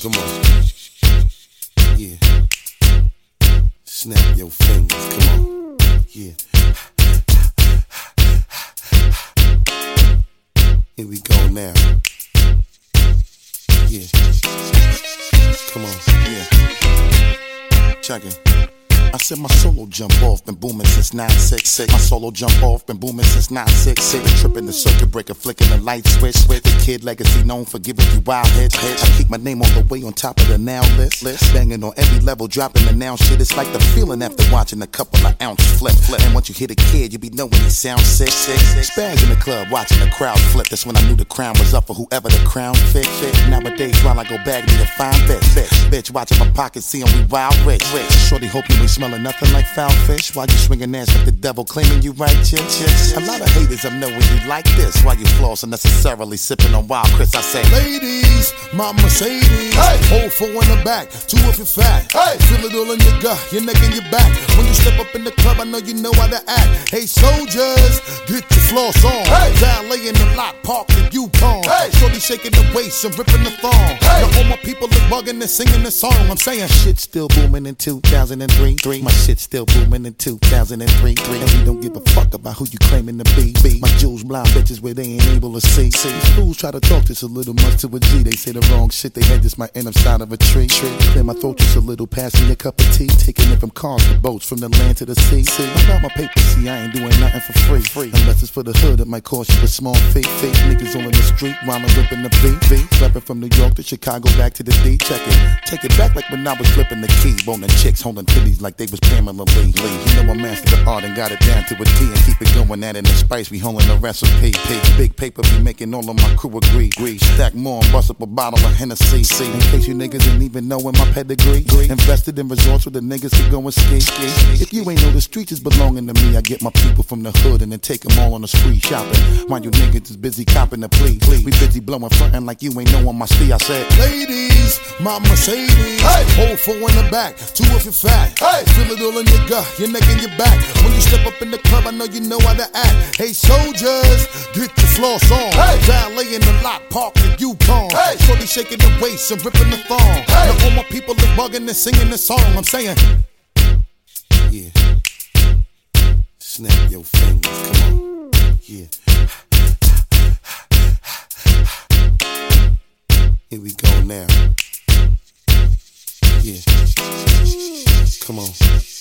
Come on. Yeah. Snap your fingers. Come on. Yeah. Here we go now. Yeah. Come on. Yeah. Check it. I said my solo jump off, been booming since 966. My solo jump off, been booming since 966. The trip in the circuit breaker, flicking the light switch. The kid legacy known for giving you wild hits. I keep my name all the way on top of the now list. Banging on every level, dropping the now shit. It's like the feeling after watching a couple of ounce flip. And once you hit a kid, you be knowing he sounds sick. Spags in the club, watching the crowd flip. That's when I knew the crown was up for whoever the crown fit. Nowadays, while I go back, need a fine bitch. Watching my pockets, see we wild rich. Shorty hope you ain't smelling nothing like foul fish. While you swinging ass with the devil, claiming you righteous. A lot of haters I know when you like this. While you floss unnecessarily sipping on Wild Chris, I say, ladies, my Mercedes. Hey. Hold 4 in the back, 2 if you're fat. Hey. Feel it all in your gut, your neck and your back. When you step up in the club, I know you know how to act. Hey soldiers, get your floss on. Hey. Valet in the lot, park the Yukon. Hey. Shorty shaking the waist and ripping the thong. Hey. Now all my people are bugging and singing the song. I'm saying shit still booming in 2003. My shit still booming in 2003. And we don't give a fuck about who you claiming to be. My jewels blind bitches where they ain't able to see. These fools try to talk just a little much to a G. They say the wrong shit, they head just might end up side of a tree. Clear my throat just a little, pass me a cup of tea. Taking it from cars to boats, from the land to the sea. I got my paper, see, I ain't doing nothing for free. Unless it's for the hood, it might cost you a small fee. Niggas all in the street, while I'm ripping the beat. Slapping from New York to Chicago, back to the D. Check it, take it back like when I was flipping the key. Boning chicks, holding titties like they was Pamela Lee. You know I mastered the art and got it down to a T. And keep it going at it in spice, we holding the recipe. Big paper be making all of my crew agree. Stack more and bust up a bottle of Hennessy. In case you niggas didn't even know in my pedigree. Invested in resorts where the niggas could go and ski. If you ain't know, the streets is belonging to me. I get my people from the hood and then take them all on the spree shopping. While you niggas is busy copping the plea. We busy blowing frontin' like you ain't know on my sleeve. I said, ladies, my Mercedes. Hey. Hold 4 in the back, 2 if you're fat. Hey. Feel it all in your gut, your neck and your back. When you step up in the club, I know you know how to act. Hey soldiers, get your floss on. Hey. Valet in the lot, park the Yukon. Hey. Shorty shaking the waist and ripping the thong. Hey. Now all my people are bugging and singing the song. I'm saying, yeah. Snap your fingers, come on. Yeah. Here we go now. Yeah. Come on.